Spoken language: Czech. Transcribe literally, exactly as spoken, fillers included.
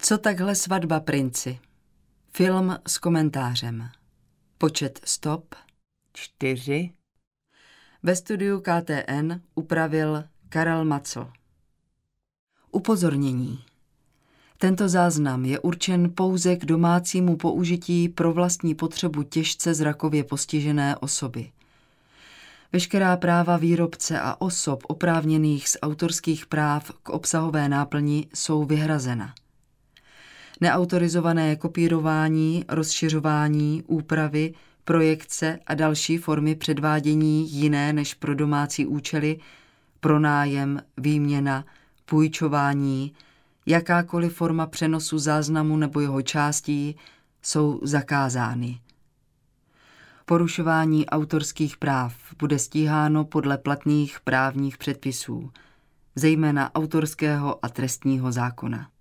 Co takhle svatba, princi? Film s komentářem. Počet stop. Čtyři. Ve studiu K T N upravil Karel Macl. Upozornění. Tento záznam je určen pouze k domácímu použití pro vlastní potřebu těžce zrakově postižené osoby. Veškerá práva výrobce a osob oprávněných z autorských práv k obsahové náplni jsou vyhrazena. Neautorizované kopírování, rozšiřování, úpravy, projekce a další formy předvádění jiné než pro domácí účely, pronájem, výměna, půjčování, jakákoliv forma přenosu záznamu nebo jeho částí jsou zakázány. Porušování autorských práv bude stíháno podle platných právních předpisů, zejména autorského a trestního zákona.